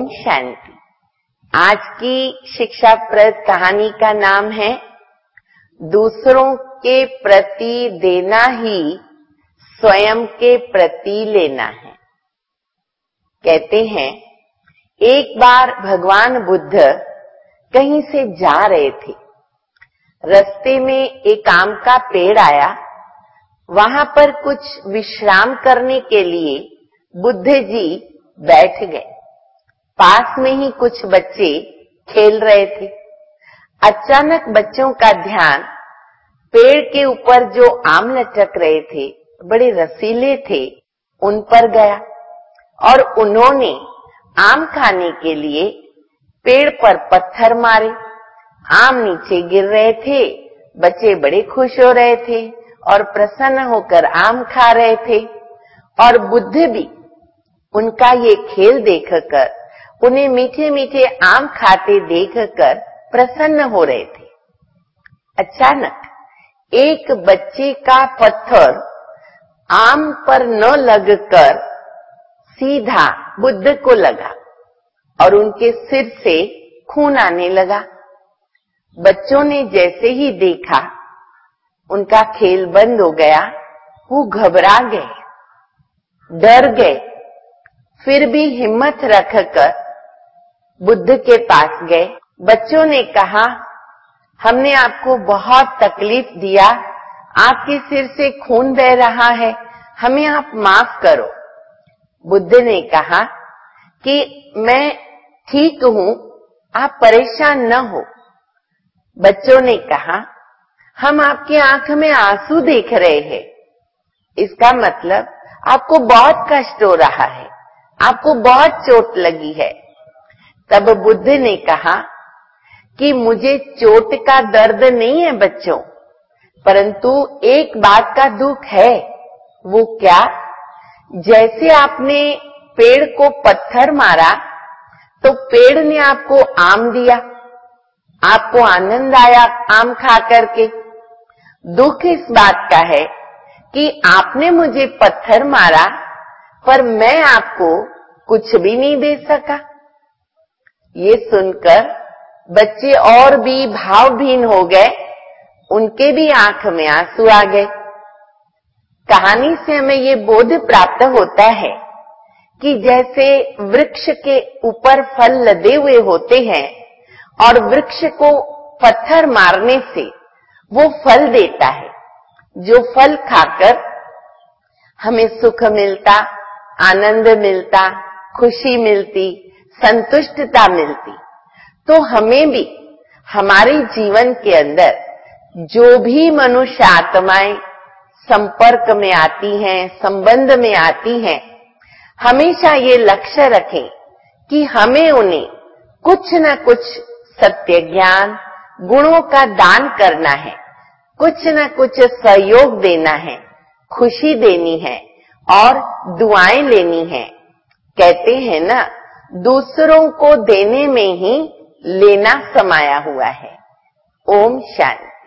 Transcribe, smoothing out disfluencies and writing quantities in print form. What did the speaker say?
शांति। आज की शिक्षाप्रद कहानी का नाम है दूसरों के प्रति देना ही स्वयं के प्रति लेना है। कहते हैं एक बार भगवान बुद्ध कहीं से जा रहे थे। रास्ते में एक आम का पेड़ आया। वहां पर कुछ विश्राम करने के लिए बुद्ध जी बैठ गए। पास में ही कुछ बच्चे खेल रहे थे। अचानक बच्चों का ध्यान पेड़ के ऊपर जो आम लटक रहे थे, बड़े रसीले थे, उन पर गया और उन्होंने आम खाने के लिए पेड़ पर पत्थर मारे। आम नीचे गिर रहे थे। बच्चे बड़े खुश हो रहे थे और प्रसन्न होकर आम खा रहे थे और बुद्ध भी उनका ये खेल देखकर, उन्हें मीठे मीठे आम खाते देखकर प्रसन्न हो रहे थे। अचानक एक बच्चे का पत्थर आम पर न लगकर सीधा बुद्ध को लगा और उनके सिर से खून आने लगा। बच्चों ने जैसे ही देखा, उनका खेल बंद हो गया। वो घबरा गए, डर गए। फिर भी हिम्मत रखकर बुद्ध के पास गए। बच्चों ने कहा, हमने आपको बहुत तकलीफ दिया, आपके सिर से खून बह रहा है, हमें आप माफ करो। बुद्ध ने कहा कि मैं ठीक हूं, आप परेशान न हो। बच्चों ने कहा, हम आपकी आंख में आंसू देख रहे हैं, इसका मतलब आपको बहुत कष्ट हो रहा है, आपको बहुत चोट लगी है। तब बुद्ध ने कहा कि मुझे चोट का दर्द नहीं है बच्चों, परंतु एक बात का दुख है। वो क्या? जैसे आपने पेड़ को पत्थर मारा तो पेड़ ने आपको आम दिया, आपको आनंद आया आम खा करके। दुख इस बात का है कि आपने मुझे पत्थर मारा पर मैं आपको कुछ भी नहीं दे सका। ये सुनकर बच्चे और भी भावहीन हो गए। उनके भी आंख में आंसू आ गए। कहानी से हमें ये बोध प्राप्त होता है कि जैसे वृक्ष के ऊपर फल लदे हुए होते हैं और वृक्ष को पत्थर मारने से वो फल देता है, जो फल खाकर हमें सुख मिलता, आनंद मिलता, खुशी मिलती, संतुष्टता मिलती। तो हमें भी हमारे जीवन के अंदर जो भी मनुष्य आत्माएं संपर्क में आती हैं, संबंध में आती हैं, हमेशा ये लक्ष्य रखें कि हमें उन्हें कुछ न कुछ सत्य ज्ञान, गुणों का दान करना है, कुछ न कुछ सहयोग देना है, खुशी देनी है और दुआएं लेनी है। कहते हैं ना, दूसरों को देने में ही लेना समाया हुआ है। ओम शांति।